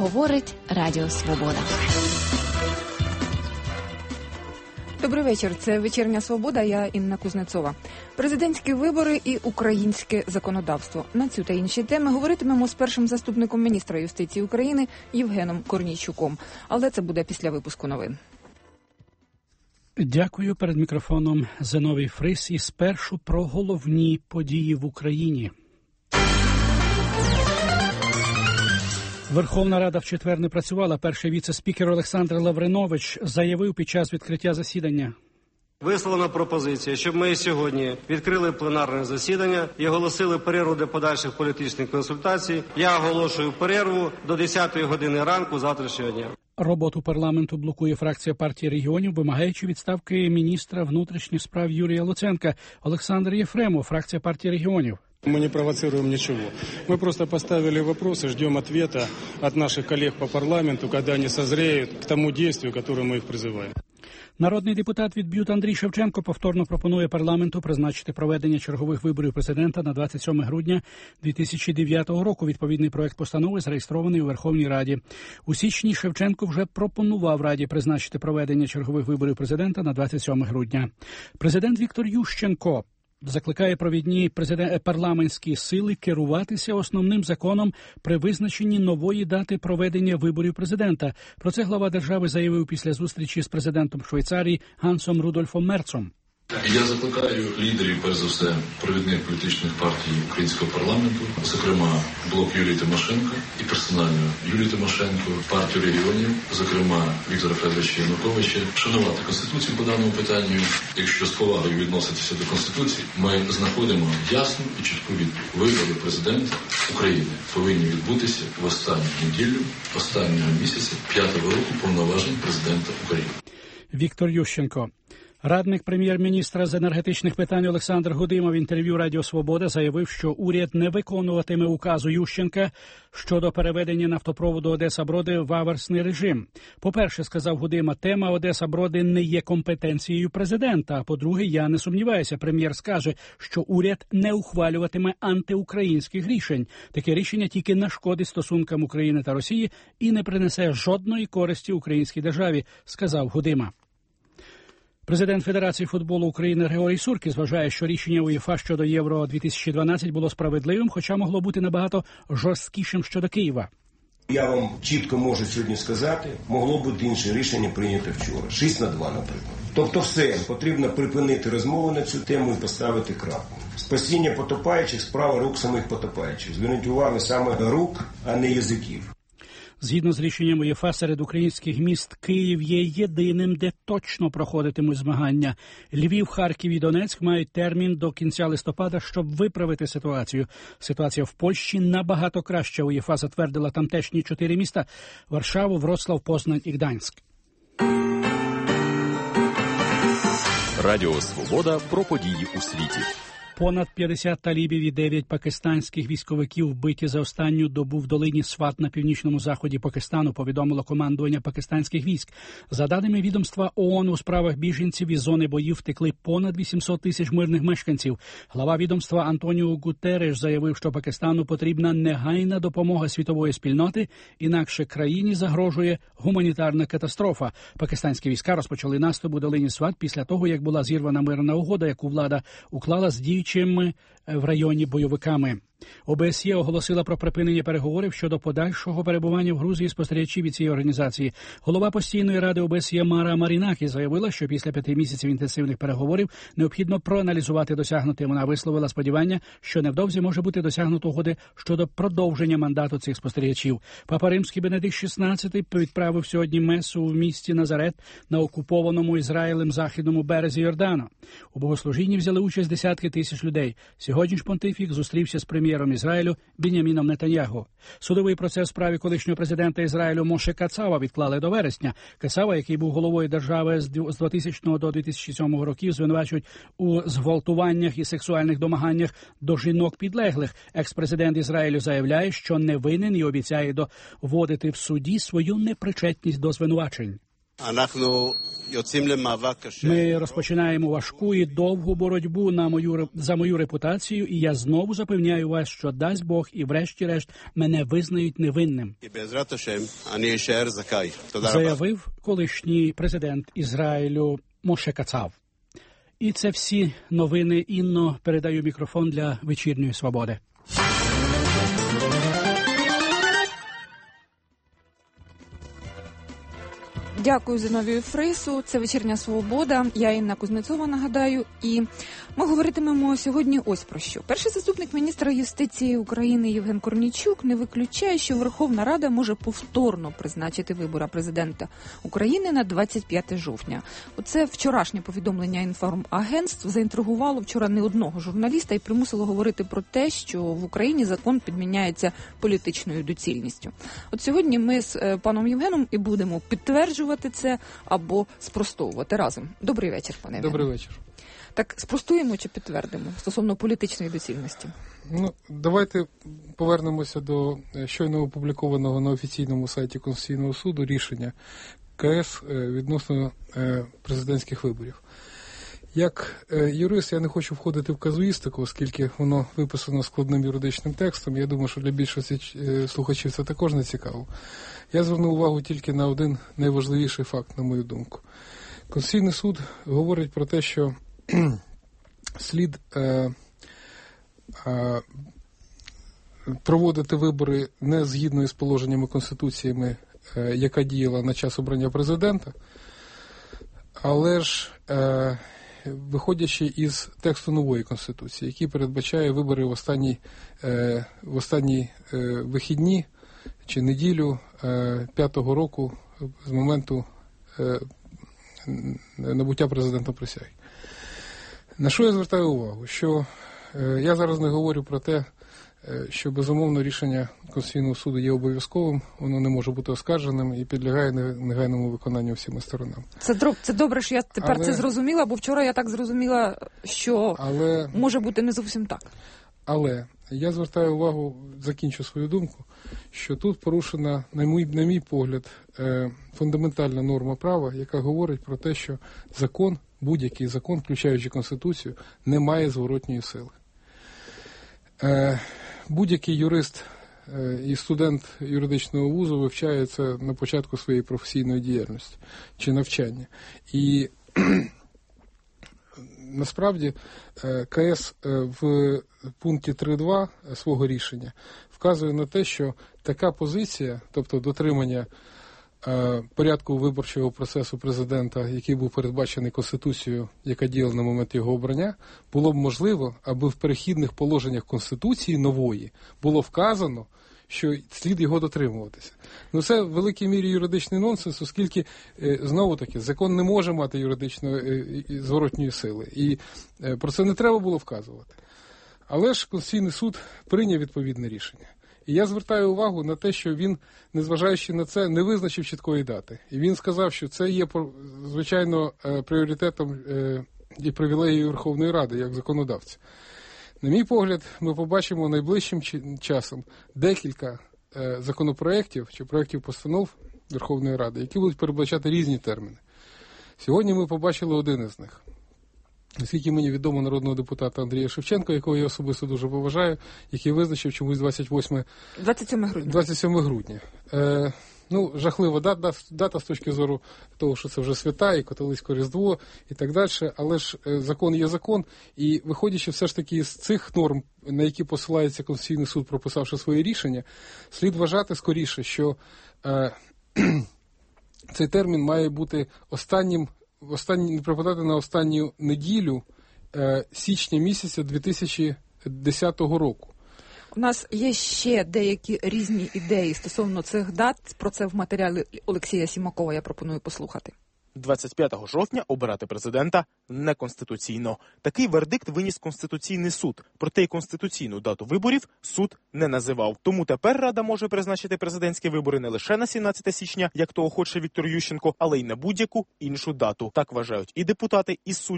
Говорить Радіо Свобода. Добрий вечір. Це «Вечірня Свобода», я Інна Кузнецова. Президентські вибори і українське законодавство. На цю та інші теми говоритимемо з першим заступником міністра юстиції України Євгеном Корнійчуком. Але це буде після випуску новин. Дякую. Перед мікрофоном Зиновій Фрис і спершу про головні події в Україні. Верховна Рада в четвер не працювала. Перший віце-спікер Олександр Лавринович заявив під час відкриття засідання. Висловлена пропозиція, щоб ми сьогодні відкрили пленарне засідання і оголосили перерву для подальших політичних консультацій. Я оголошую перерву до 10-ї години ранку завтрашнього дня. Роботу парламенту блокує фракція партії регіонів, вимагаючи відставки міністра внутрішніх справ Юрія Луценка. Олександр Єфремов, фракція партії регіонів. Мы не провоцируем ничего. Мы просто поставили вопрос и ждем ответа от наших коллег по парламенту, когда они созреют к тому действию, которое мы их призываем. Народний депутат від БЮТ Андрій Шевченко повторно пропонує парламенту призначити проведення чергових виборів президента на 27 грудня 2009 року. Відповідний проект постанови зареєстрований у Верховній Раді. У січні Шевченко вже пропонував Раді призначити проведення чергових виборів президента на 27 грудня. Президент Віктор Ющенко закликає провідні парламентські сили керуватися основним законом при визначенні нової дати проведення виборів президента. Про це глава держави заявив після зустрічі з президентом Швейцарії Гансом Рудольфом Мерцом. Я закликаю лідерів, перш за все, провідних політичних партій українського парламенту, зокрема блок Юлії Тимошенко і персонально Юлію Тимошенко, партію регіонів, зокрема Віктора Федоровича Януковича, шанувати Конституцію по даному питанню. Якщо з повагою відноситися до Конституції, ми знаходимо ясну і чітку відповідь. Вибори президента України повинні відбутися в останню неділю, останнього місяця, 5-го року повноважень президента України. Віктор Ющенко. Радник прем'єр-міністра з енергетичних питань Олександр Гудима в інтерв'ю Радіо Свобода заявив, що уряд не виконуватиме указу Ющенка щодо переведення нафтопроводу Одеса-Броди в аверсний режим. По-перше, сказав Гудима, тема Одеса-Броди не є компетенцією президента. А по-друге, я не сумніваюся, прем'єр скаже, що уряд не ухвалюватиме антиукраїнських рішень. Таке рішення тільки нашкодить стосункам України та Росії і не принесе жодної користі українській державі, сказав Гудима. Президент Федерації футболу України Григорій Суркіс вважає, що рішення УЄФА щодо Євро-2012 було справедливим, хоча могло бути набагато жорсткішим щодо Києва. Я вам чітко можу сьогодні сказати, могло бути інше рішення прийнято вчора. 6-2, наприклад. Тобто все, потрібно припинити розмови на цю тему і поставити крапку. Спасіння потопаючих – справа рук самих потопаючих. Зверніть увагу саме рук, а не язиків. Згідно з рішенням УЄФА, серед українських міст Київ є єдиним, де точно проходитимуть змагання. Львів, Харків і Донецьк мають термін до кінця листопада, щоб виправити ситуацію. Ситуація в Польщі набагато краща. УЄФА затвердила тамтешні 4 міста – Варшаву, Вроцлав, Познань і Гданськ. Радіо Свобода про події у світі. Понад 50 талібів і 9 пакистанських військовиків вбиті за останню добу в долині Сват на північному заході Пакистану, повідомило командування пакистанських військ. За даними відомства ООН, у справах біженців із зони боїв втекли понад 800 тисяч мирних мешканців. Глава відомства Антоніо Гутереш заявив, що Пакистану потрібна негайна допомога світової спільноти, інакше країні загрожує гуманітарна катастрофа. Пакистанські війська розпочали наступ у долині Сват після того, як була зірвана мирна угода, яку влада уклала з діючими в районі бойовиками. ОБСЄ оголосила про припинення переговорів щодо подальшого перебування в Грузії спостерігачів від цієї організації. Голова постійної ради ОБСЄ Мара Марінакі заявила, що після 5 місяців інтенсивних переговорів необхідно проаналізувати досягнуте. Вона висловила сподівання, що невдовзі може бути досягнуто угоди щодо продовження мандату цих спостерігачів. Папа Римський Бенедикт XVI відправив сьогодні месу в місті Назарет на окупованому Ізраїлем західному березі Йордану. У богослужінні взяли участь десятки тисяч людей. Сьогодні ж понтифік зустрівся з прем'єром Ізраїлю Біньяміном Нетаньяху. Судовий процес в справі колишнього президента Ізраїлю Моше Кацава відклали до вересня. Кацава, який був головою держави з 2000 до 2007 років, звинувачують у зґвалтуваннях і сексуальних домаганнях до жінок підлеглих. Екс-президент Ізраїлю заявляє, що не винен і обіцяє доводити в суді свою непричетність до звинувачень. Ми розпочинаємо важку і довгу боротьбу за мою репутацію, і я знову запевняю вас, що дасть Бог і врешті-решт мене визнають невинним. Заявив колишній президент Ізраїлю Моше Кацав. І це всі новини. Інно, передаю мікрофон для вечірньої свободи. Дякую Зіновію Фрису. Це «Вечірня свобода». Я Інна Кузнецова, нагадаю. І ми говоритимемо сьогодні ось про що. Перший заступник міністра юстиції України Євген Корнійчук не виключає, що Верховна Рада може повторно призначити вибори президента України на 25 жовтня. Оце вчорашнє повідомлення інформагентств заінтригувало вчора не одного журналіста і примусило говорити про те, що в Україні закон підміняється політичною доцільністю. От сьогодні ми з паном Євгеном і будемо підтверджувати це або спростовувати разом. Добрий вечір, пане Євгене. Добрий вечір. Так, спростуємо чи підтвердимо стосовно політичної доцільності? Давайте повернемося до щойно опублікованого на офіційному сайті Конституційного суду рішення КС відносно президентських виборів. Як юрист я не хочу входити в казуїстику, оскільки воно виписано складним юридичним текстом. Я думаю, що для більшості слухачів це також не цікаво. Я звернув увагу тільки на один найважливіший факт, на мою думку. Конституційний суд говорить про те, що слід проводити вибори не згідно із положеннями Конституції, яка діяла на час обрання президента, але ж виходячи із тексту нової Конституції, який передбачає вибори в останні вихідні чи неділю 5-го року з моменту набуття президентом присяги. На що я звертаю увагу? Що я зараз не говорю про те, що, безумовно, рішення Конституційного суду є обов'язковим, воно не може бути оскарженим і підлягає негайному виконанню всіма сторонами. Це добре, що я тепер це зрозуміла, бо вчора я так зрозуміла, що може бути не зовсім так. Але я звертаю увагу, закінчу свою думку, що тут порушена, на мій погляд, фундаментальна норма права, яка говорить про те, що закон, будь-який закон, включаючи Конституцію, не має зворотньої сили. Будь-який юрист і студент юридичного вузу вивчає це на початку своєї професійної діяльності чи навчання. І насправді КС в пункті 3.2 свого рішення вказує на те, що така позиція, тобто дотримання порядку виборчого процесу президента, який був передбачений Конституцією, яка діяла на момент його обрання, було б можливо, аби в перехідних положеннях Конституції нової було вказано, що слід його дотримуватися. Це в великій мірі юридичний нонсенс, оскільки, знову-таки, закон не може мати юридичної зворотньої сили. І про це не треба було вказувати. Але ж Конституційний суд прийняв відповідне рішення. І я звертаю увагу на те, що він, незважаючи на це, не визначив чіткої дати. І він сказав, що це є, звичайно, пріоритетом і привілеєю Верховної Ради, як законодавця. На мій погляд, ми побачимо найближчим часом декілька законопроєктів чи проєктів постанов Верховної Ради, які будуть передбачати різні терміни. Сьогодні ми побачили один із них. Наскільки мені відомо, народного депутата Андрія Шевченка, якого я особисто дуже поважаю, який визначив чомусь 27 грудня. Жахлива дата з точки зору того, що це вже свята, і католицьке Різдво, і так далі. Але ж закон є закон, і виходячи все ж таки з цих норм, на які посилається Конституційний суд, прописавши свої рішення, слід вважати скоріше, що цей термін має бути не припадати на останню неділю січня місяця 2010 року. У нас є ще деякі різні ідеї стосовно цих дат. Про це в матеріалі Олексія Сімакова я пропоную послухати. 25 жовтня обирати президента неконституційно. Такий вердикт виніс Конституційний суд. Проте й конституційну дату виборів суд не називав. Тому тепер Рада може призначити президентські вибори не лише на 17 січня, як того хоче Віктор Ющенко, але й на будь-яку іншу дату. Так вважають і депутати, і судді,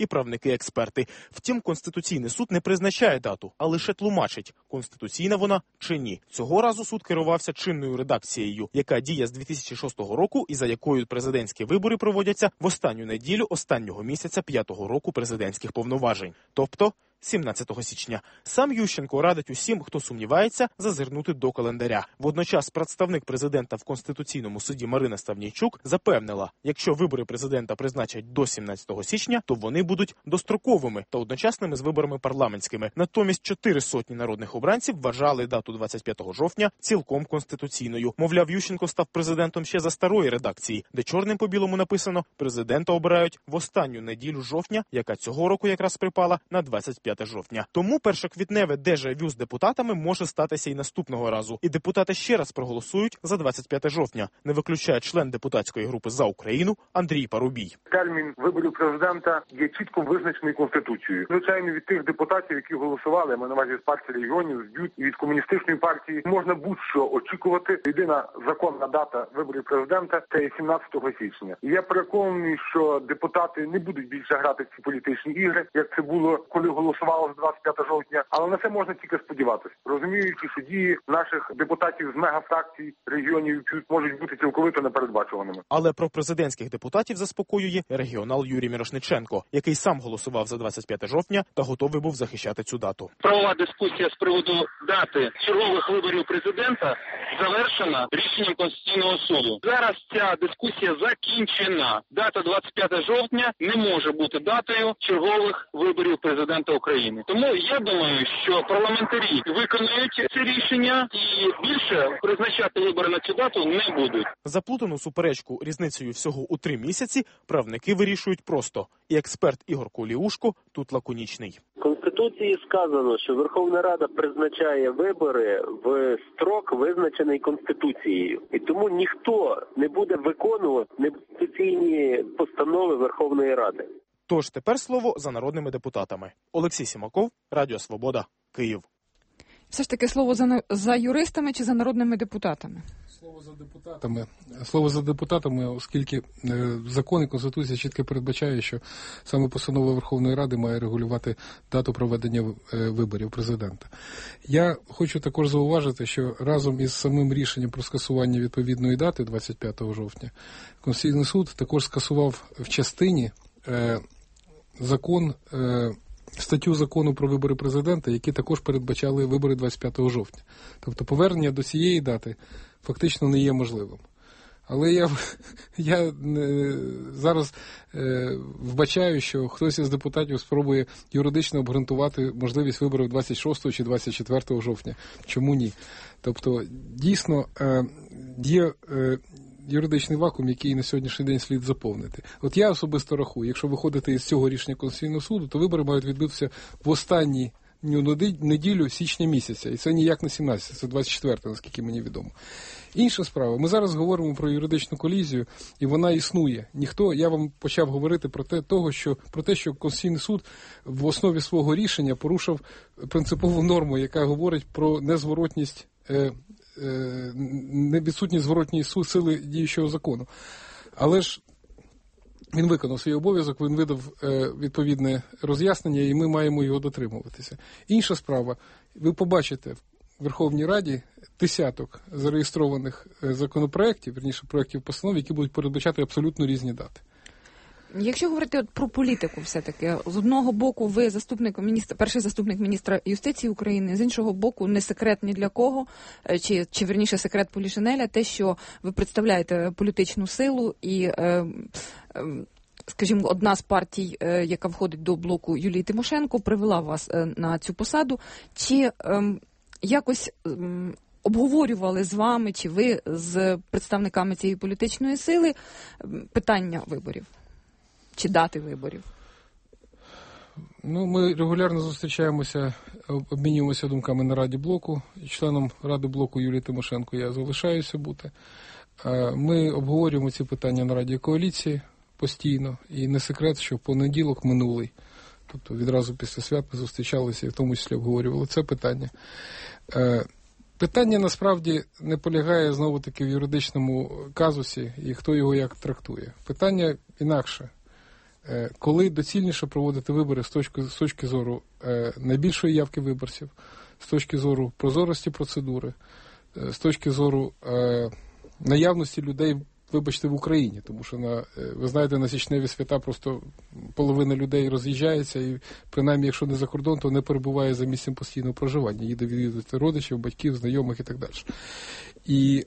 і правники-експерти. Втім, Конституційний суд не призначає дату, а лише тлумачить, конституційна вона чи ні. Цього разу суд керувався чинною редакцією, яка діє з 2006 року і за якою президентські вибори проводяться в останню неділю останнього місяця 5-го року президентських повноважень. Тобто 17 січня. Сам Ющенко радить усім, хто сумнівається, зазирнути до календаря. Водночас представник президента в Конституційному суді Марина Ставнійчук запевнила, якщо вибори президента призначать до 17 січня, то вони будуть достроковими та одночасними з виборами парламентськими. Натомість 400 народних обранців вважали дату 25 жовтня цілком конституційною. Мовляв, Ющенко став президентом ще за старої редакції, де чорним по білому написано «Президента обирають в останню неділю жовтня», яка цього року якраз припала на 25 жовтня. Тому першоквітневе дежавю з депутатами може статися і наступного разу. І депутати ще раз проголосують за 25 жовтня, не виключає член депутатської групи «За Україну» Андрій Парубій. Термін виборів президента є чітко визначений Конституцією. Звичайно, від тих депутатів, які голосували, ми на увазі з партії регіонів, з БЮТ і від комуністичної партії, можна будь-що очікувати. Єдина законна дата виборів президента – це 17 січня. І я переконаний, що депутати не будуть більше грати в ці політичні ігри, як це було, коли голосували з 25 жовтня. Але на це можна тільки сподіватися. Розуміючи, що дії наших депутатів з мегафракцій регіонів і БЮТ можуть бути цілковито непередбачуваними. Але про президентських депутатів заспокоює регіонал Юрій Мірошниченко, який сам голосував за 25 жовтня та готовий був захищати цю дату. Правова дискусія з приводу дати чергових виборів президента завершена рішенням Конституційного суду. Зараз ця дискусія закінчена. Дата 25 жовтня не може бути датою чергових виборів президента України. Тому я думаю, що парламентарі виконують це рішення і більше призначати вибори на цю дату не будуть. Заплутану суперечку різницею всього у 3 місяці правники вирішують просто. І експерт Ігор Коліушко тут лаконічний. В Конституції сказано, що Верховна Рада призначає вибори в строк, визначений Конституцією. І тому ніхто не буде виконувати неконституційні постанови Верховної Ради. Тож тепер слово за народними депутатами. Олексій Сімаков, Радіо Свобода, Київ. Все ж таки слово за юристами чи за народними депутатами? Слово за депутатами, оскільки закон і Конституція чітко передбачає, що саме постанова Верховної Ради має регулювати дату проведення виборів президента. Я хочу також зауважити, що разом із самим рішенням про скасування відповідної дати 25 жовтня Конституційний суд також скасував в частині статтю закону про вибори президента, які також передбачали вибори 25 жовтня. Тобто повернення до цієї дати фактично не є можливим. Але я зараз вбачаю, що хтось із депутатів спробує юридично обґрунтувати можливість виборів 26 чи 24 жовтня. Чому ні? Тобто, дійсно, є юридичний вакуум, який на сьогоднішній день слід заповнити. От я особисто рахую, якщо виходити із цього рішення Конституційного суду, то вибори мають відбутися в останню неділю січня місяця. І це ніяк не 17, це 24, наскільки мені відомо. Інша справа, ми зараз говоримо про юридичну колізію, і вона існує. Я вам почав говорити про те, що Конституційний суд в основі свого рішення порушив принципову норму, яка говорить про незворотність відсутність зворотньої сили діючого закону. Але ж він виконав свій обов'язок, він видав відповідне роз'яснення, і ми маємо його дотримуватися. Інша справа, ви побачите в Верховній Раді десяток зареєстрованих законопроєктів, верніше проєктів постанов, які будуть передбачати абсолютно різні дати. Якщо говорити про політику все-таки, з одного боку ви перший заступник міністра юстиції України, з іншого боку не секрет ні для кого, чи верніше секрет Полішинеля, те, що ви представляєте політичну силу і, скажімо, одна з партій, яка входить до блоку Юлії Тимошенко, привела вас на цю посаду. Чи якось обговорювали з вами, чи ви з представниками цієї політичної сили питання виборів? Чи дати виборів? Ми регулярно зустрічаємося, обмінюємося думками на Раді блоку. Членом Ради блоку Юлії Тимошенко я залишаюся бути. Ми обговорюємо ці питання на Раді коаліції постійно. І не секрет, що в понеділок минулий, тобто відразу після свят ми зустрічалися і в тому числі обговорювали це питання. Питання насправді не полягає знову-таки в юридичному казусі і хто його як трактує. Питання інакше. коли доцільніше проводити вибори з точки зору найбільшої явки виборців, з точки зору прозорості процедури, з точки зору наявності людей, вибачте, в Україні, тому що, ви знаєте, на січневі свята просто половина людей роз'їжджається і, принаймні, якщо не за кордон, то не перебуває за місцем постійного проживання, їде відвідувати родичів, батьків, знайомих і так далі. І,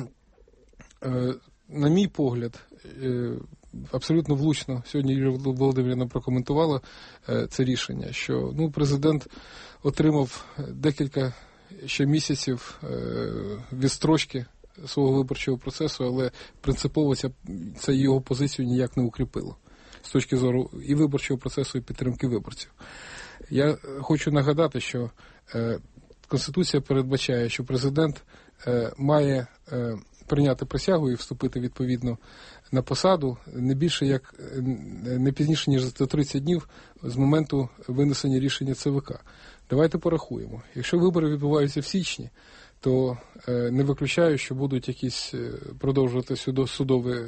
на мій погляд, абсолютно влучно сьогодні Юлія Володимирівна прокоментувала це рішення, що президент отримав декілька ще місяців відстрочки свого виборчого процесу, але принципово це його позицію ніяк не укріпило з точки зору і виборчого процесу, і підтримки виборців. Я хочу нагадати, що Конституція передбачає, що президент має прийняти присягу і вступити відповідно на посаду не пізніше, ніж за 30 днів з моменту винесення рішення ЦВК. Давайте порахуємо. Якщо вибори відбуваються в січні, то не виключаю, що будуть якісь продовжувати судові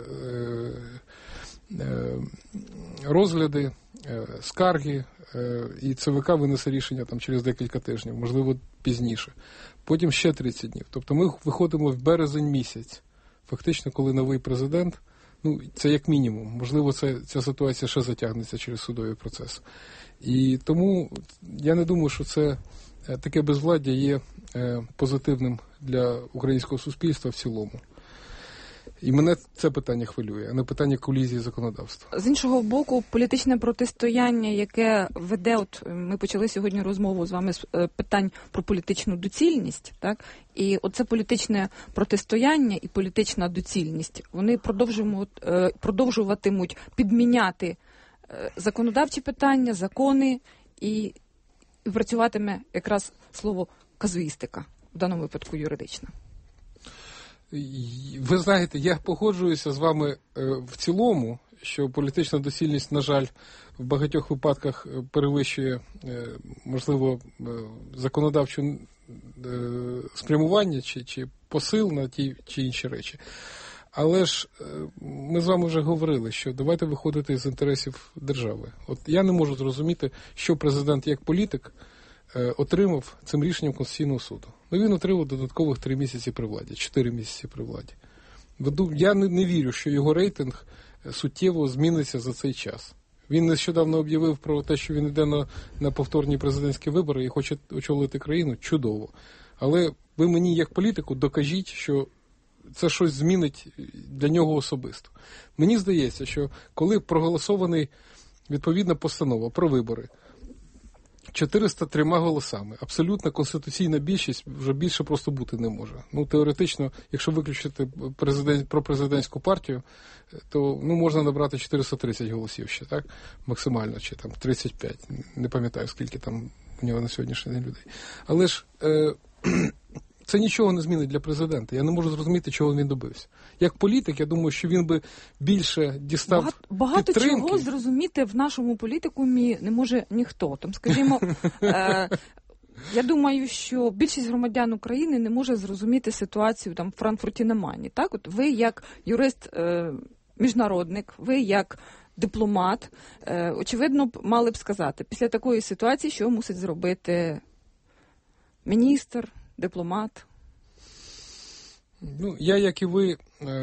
розгляди, скарги, і ЦВК винесе рішення через декілька тижнів, можливо, пізніше. Потім ще 30 днів. Тобто ми виходимо в березень місяць, фактично, коли новий президент, це як мінімум, можливо, ця ситуація ще затягнеться через судовий процес. І тому я не думаю, що це таке безвладдя є позитивним для українського суспільства в цілому. І мене це питання хвилює, а не питання колізії законодавства. З іншого боку, політичне протистояння, яке веде, ми почали сьогодні розмову з вами з питань про політичну доцільність, так? І оце політичне протистояння і політична доцільність, вони продовжуватимуть підміняти законодавчі питання, закони, і працюватиме якраз слово казуїстика, в даному випадку юридична. Ви знаєте, я погоджуюся з вами в цілому, що політична доцільність, на жаль, в багатьох випадках перевищує, можливо, законодавче спрямування чи посил на ті чи інші речі. Але ж ми з вами вже говорили, що давайте виходити з інтересів держави. От я не можу зрозуміти, що президент як політик отримав цим рішенням Конституційного суду. Він отримав додаткових 3 місяці при владі, 4 місяці при владі. Я не вірю, що його рейтинг суттєво зміниться за цей час. Він нещодавно об'явив про те, що він йде на повторні президентські вибори і хоче очолити країну. Чудово. Але ви мені, як політику, докажіть, що це щось змінить для нього особисто. Мені здається, що коли проголосований відповідна постанова про вибори 403 голосами, абсолютно конституційна більшість вже більше просто бути не може. Теоретично, якщо виключити про президентську партію, то можна набрати 430 голосів ще, так? Максимально, чи 35, не пам'ятаю, скільки там у нього на сьогоднішній день людей. Але ж це нічого не змінить для президента. Я не можу зрозуміти, чого він добився. Як політик, я думаю, що він би більше дістав багато підтримки. Чого зрозуміти в нашому політикумі не може ніхто. Скажімо, я думаю, що більшість громадян України не може зрозуміти ситуацію в Франкфурті на Майні. Так? От ви як юрист-міжнародник, ви як дипломат, очевидно, мали б сказати, після такої ситуації, що мусить зробити міністр, дипломат? Я, як і ви,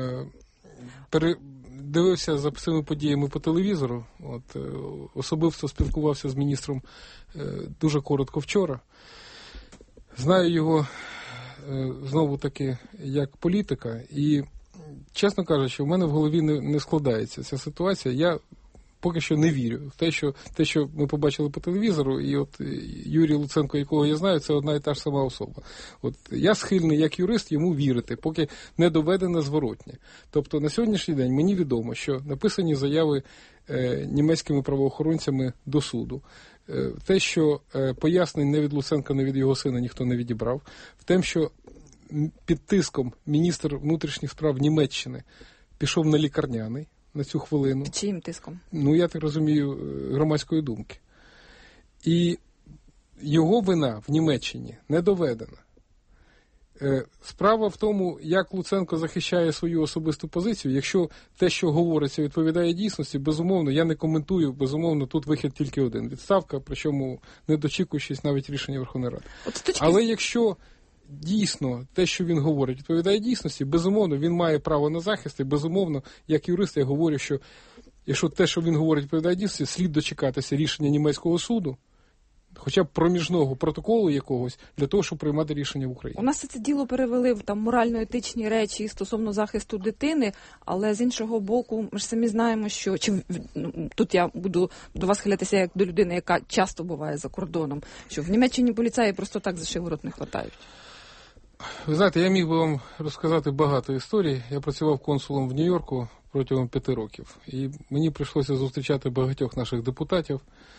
дивився за цими подіями по телевізору. Особисто спілкувався з міністром дуже коротко вчора. Знаю його, знову-таки, як політика. І, чесно кажучи, в мене в голові не складається ця ситуація. Я поки що не вірю в те, що ми побачили по телевізору, і Юрій Луценко, якого я знаю, це одна і та ж сама особа. Я схильний, як юрист, йому вірити, поки не доведено зворотнє. Тобто на сьогоднішній день мені відомо, що написані заяви німецькими правоохоронцями до суду, те, що пояснень не від Луценка, не від його сина ніхто не відібрав, в те, що під тиском міністр внутрішніх справ Німеччини пішов на лікарняний, на цю хвилину. Чиїм тиском? Я так розумію, громадської думки. І його вина в Німеччині не доведена. Справа в тому, як Луценко захищає свою особисту позицію. Якщо те, що говориться, відповідає дійсності, безумовно, я не коментую, безумовно, тут вихід тільки один. Відставка, причому не дочікуючись навіть рішення Верховної Ради. Але якщо дійсно те, що він говорить, відповідає дійсності, безумовно, він має право на захист, і безумовно, як юрист, я говорю, що якщо те, що він говорить, відповідає дійсності, слід дочекатися рішення німецького суду, хоча б проміжного протоколу якогось, для того, щоб приймати рішення в Україні. У нас це діло перевели в морально-етичні речі стосовно захисту дитини, але з іншого боку, ми ж самі знаємо, що тут я буду до вас схилятися як до людини, яка часто буває за кордоном, що в Німеччині поліцаї просто так за шиворот не хватають. Ви знаєте, я міг би вам розказати багато історій. Я працював консулом в Нью-Йорку протягом 5 років. І мені прийшлося зустрічати багатьох наших депутатів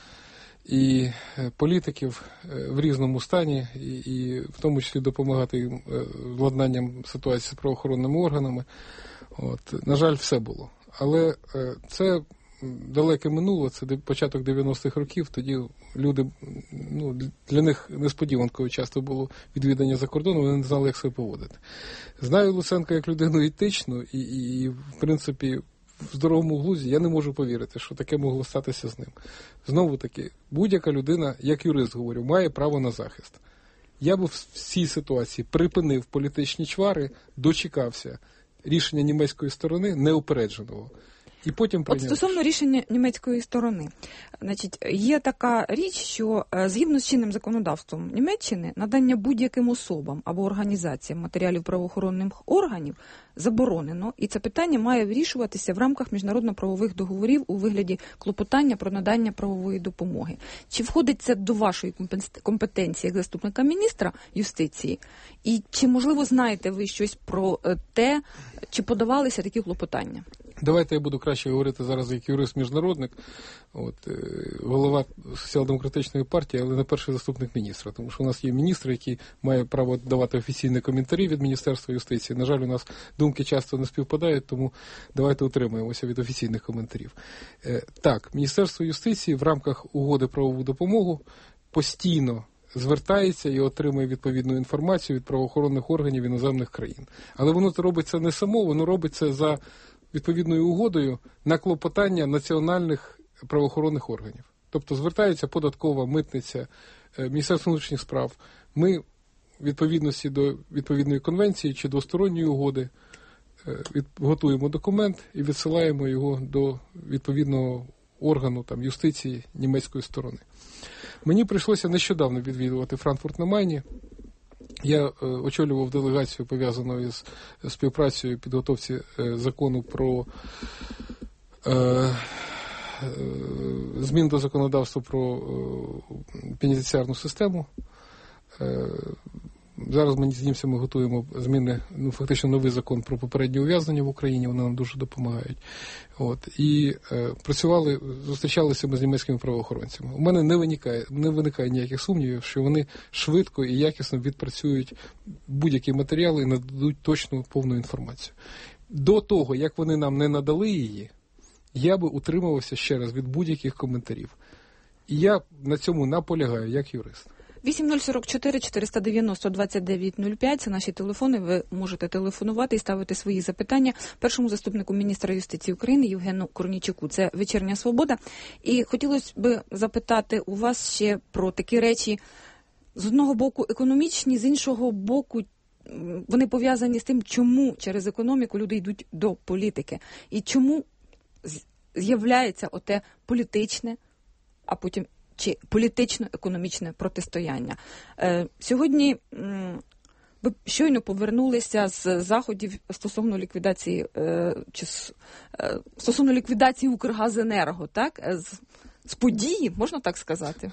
і політиків в різному стані, і в тому числі допомагати їм владнанням ситуації з правоохоронними органами. На жаль, все було. Але це далеке минуло, це початок 90-х років, тоді люди, для них несподіванкою часто було відвідання за кордоном, вони не знали, як себе поводити. Знаю Луценка як людину етичну і в принципі, в здоровому глузді я не можу повірити, що таке могло статися з ним. Знову-таки, будь-яка людина, як юрист говорю, має право на захист. Я б в цій ситуації припинив політичні чвари, дочекався рішення німецької сторони неупередженого. І потім стосовно рішення німецької сторони, є така річ, що згідно з чинним законодавством Німеччини надання будь-яким особам або організаціям матеріалів правоохоронних органів заборонено, і це питання має вирішуватися в рамках міжнародно-правових договорів у вигляді клопотання про надання правової допомоги. Чи входить це до вашої компетенції як заступника міністра юстиції? І чи, можливо, знаєте ви щось про те, чи подавалися такі клопотання? Давайте я буду краще говорити зараз як юрист-міжнародник, голова Соціал-демократичної партії, але не перший заступник міністра, тому що у нас є міністр, який має право давати офіційні коментарі від Міністерства юстиції. На жаль, у нас думки часто не співпадають, тому давайте утримаємося від офіційних коментарів. Так, Міністерство юстиції в рамках угоди про правову допомогу постійно звертається і отримує відповідну інформацію від правоохоронних органів іноземних країн. Але воно робить це не само, воно робить це за відповідною угодою на клопотання національних правоохоронних органів. Тобто звертається податкова, митниця, Міністерство внутрішніх справ. Ми в відповідності до відповідної конвенції чи двосторонньої угоди готуємо документ і відсилаємо його до відповідного органу юстиції німецької сторони. Мені прийшлося нещодавно відвідувати Франкфурт на Майні. Я очолював делегацію, пов'язану із співпрацею підготовці закону про змін до законодавства про пенітенціарну систему. Зараз ми з німцями готуємо зміни, фактично новий закон про попереднє ув'язнення в Україні, вони нам дуже допомагають. І зустрічалися ми з німецькими правоохоронцями. У мене не виникає ніяких сумнівів, що вони швидко і якісно відпрацюють будь-які матеріали і нададуть точну, повну інформацію. До того, як вони нам не надали її, я би утримувався ще раз від будь-яких коментарів. І я на цьому наполягаю, як юрист. 8044 490 2905 – це наші телефони, ви можете телефонувати і ставити свої запитання першому заступнику міністра юстиції України Євгену Корнійчуку. Це «Вечірня Свобода». І хотілося б запитати у вас ще про такі речі, з одного боку економічні, з іншого боку вони пов'язані з тим, чому через економіку люди йдуть до політики. І чому з'являється оте політичне, а потім чи політично-економічне протистояння. Сьогодні ви щойно повернулися з заходів стосовно ліквідації Укргазенерго, так? З події, можна так сказати?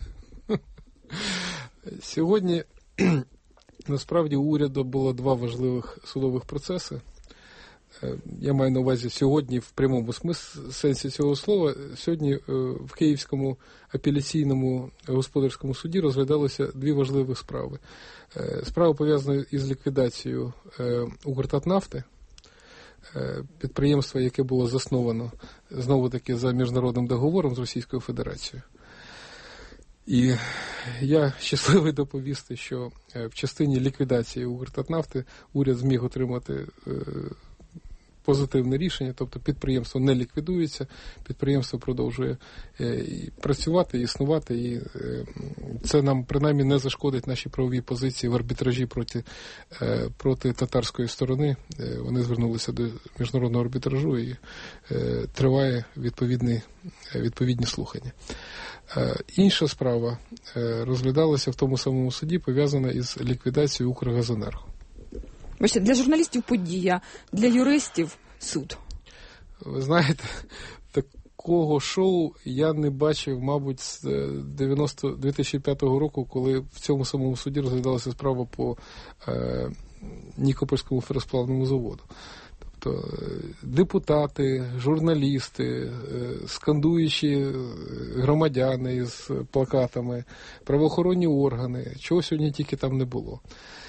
Сьогодні, насправді, у уряду було 2 важливих судових процеси. Я маю на увазі сьогодні в прямому сенсі цього слова. Сьогодні в Київському апеляційному господарському суді розглядалися 2 важливі справи. Справа пов'язана із ліквідацією Укртатнафти, підприємства, яке було засновано знову-таки за міжнародним договором з Російською Федерацією. І я щасливий доповісти, що в частині ліквідації Укртатнафти уряд зміг отримати позитивне рішення, тобто підприємство не ліквідується, підприємство продовжує працювати, існувати, і це нам принаймні не зашкодить нашій правовій позиції в арбітражі проти татарської сторони. Вони звернулися до міжнародного арбітражу і триває відповідні слухання. Інша справа розглядалася в тому самому суді, пов'язана із ліквідацією Укргазенерго. Для журналістів подія, для юристів суд. Ви знаєте, такого шоу я не бачив, мабуть, з 2005 року, коли в цьому самому суді розглядалася справа по Нікопольському феросплавному заводу. Тобто депутати, журналісти, скандуючі громадяни з плакатами, правоохоронні органи, чого сьогодні тільки там не було.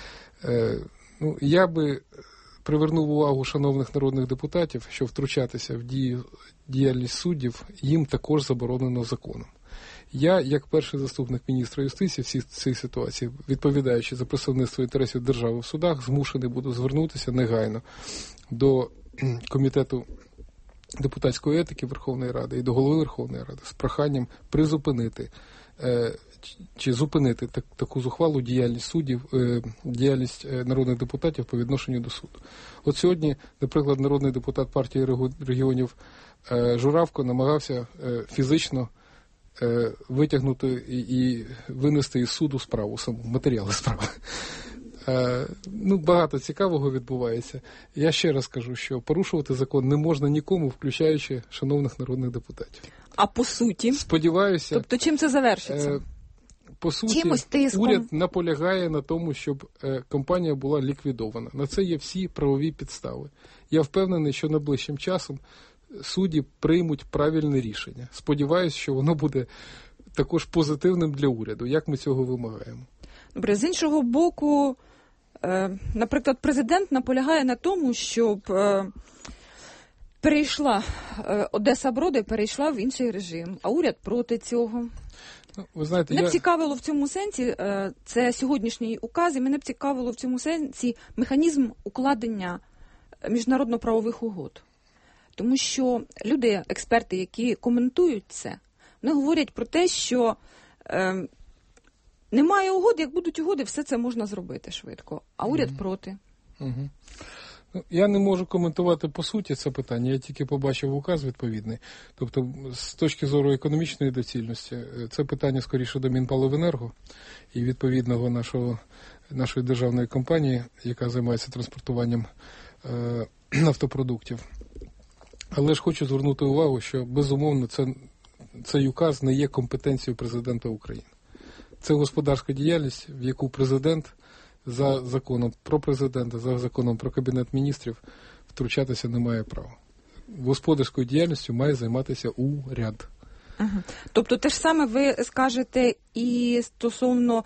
Я би привернув увагу шановних народних депутатів, що втручатися в діяльність суддів їм також заборонено законом. Я, як перший заступник міністра юстиції в цій ситуації, відповідаючи за представництво інтересів держави в судах, змушений буду звернутися негайно до Комітету депутатської етики Верховної Ради і до Голови Верховної Ради з проханням призупинити чи зупинити таку зухвалу діяльність суддів, діяльність народних депутатів по відношенню до суду. От сьогодні, наприклад, народний депутат партії регіонів Журавко намагався фізично витягнути і винести із суду справу, саму матеріали справи. Багато цікавого відбувається. Я ще раз кажу, що порушувати закон не можна нікому, включаючи шановних народних депутатів. А по суті? Сподіваюся. Тобто чим це завершиться? По суті, уряд наполягає на тому, щоб компанія була ліквідована. На це є всі правові підстави. Я впевнений, що найближчим часом судді приймуть правильне рішення. Сподіваюся, що воно буде також позитивним для уряду, як ми цього вимагаємо. Добре, з іншого боку, наприклад, президент наполягає на тому, щоб Одеса-Броди перейшла в інший режим, а уряд проти цього. Ви знаєте, мене б цікавило в цьому сенсі, це сьогоднішній указ, і мене б цікавило в цьому сенсі механізм укладення міжнародно-правових угод. Тому що люди, експерти, які коментують це, вони говорять про те, що немає угод, як будуть угоди, все це можна зробити швидко, а уряд проти. Угу. Я не можу коментувати по суті це питання, я тільки побачив указ відповідний. Тобто, з точки зору економічної доцільності, це питання скоріше до Мінпаливенерго і відповідного нашої державної компанії, яка займається транспортуванням нафтопродуктів. Але ж хочу звернути увагу, що, безумовно, цей указ не є компетенцією президента України. Це господарська діяльність, в яку президент за законом про президента, за законом про Кабінет міністрів втручатися не має права. Господарською діяльністю має займатися уряд. Ага. Тобто те ж саме ви скажете і стосовно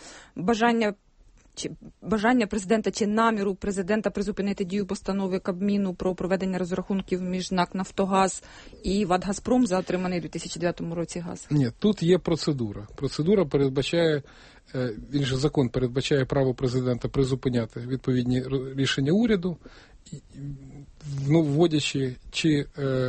бажання президента чи наміру президента призупинити дію постанови Кабміну про проведення розрахунків між НАК «Нафтогаз» і ВАТ «Газпром» за отриманий у 2009 році газ? Ні, тут є процедура. Процедура передбачає, закон передбачає право президента призупиняти відповідні рішення уряду, вводячи чи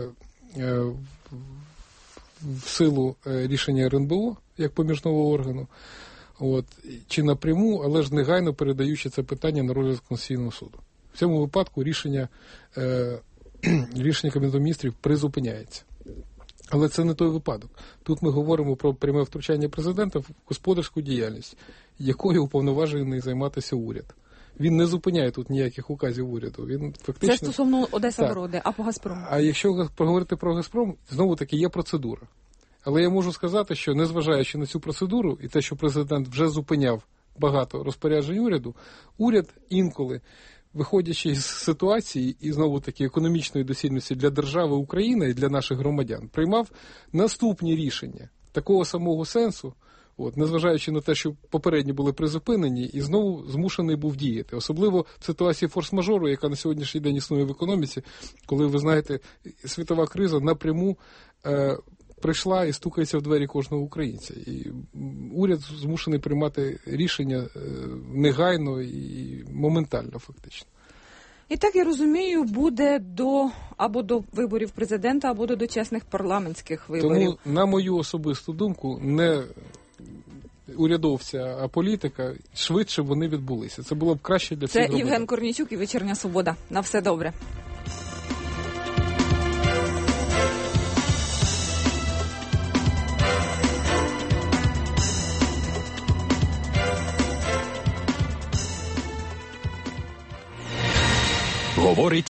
в силу рішення РНБО, як поміжного органу, чи напряму, але ж негайно передаючи це питання на розгляд Конституційного суду. В цьому випадку рішення Кабінету міністрів призупиняється. Але це не той випадок. Тут ми говоримо про пряме втручання президента в господарську діяльність, якою уповноважений займатися уряд. Він не зупиняє тут ніяких указів уряду. Він фактично... Це стосовно Одеса-Броди, а по «Газпрому»? А якщо поговорити про «Газпром», знову-таки є процедура. Але я можу сказати, що незважаючи на цю процедуру і те, що президент вже зупиняв багато розпоряджень уряду, уряд інколи, виходячи з ситуації і знову-таки економічної доцільності для держави Україна і для наших громадян, приймав наступні рішення такого самого сенсу, незважаючи на те, що попередні були призупинені, і знову змушений був діяти. Особливо в ситуації форс-мажору, яка на сьогоднішній день існує в економіці, коли, ви знаєте, світова криза напряму прийшла і стукається в двері кожного українця. І уряд змушений приймати рішення негайно і моментально, фактично. І так, я розумію, буде або до виборів президента, або до дочасних парламентських виборів. Тому, на мою особисту думку, не урядовця, а політика, швидше вони відбулися. Це було б краще для всіх громадян. Це Євген Корнійчук і «Вечірня Свобода». На все добре. Говорить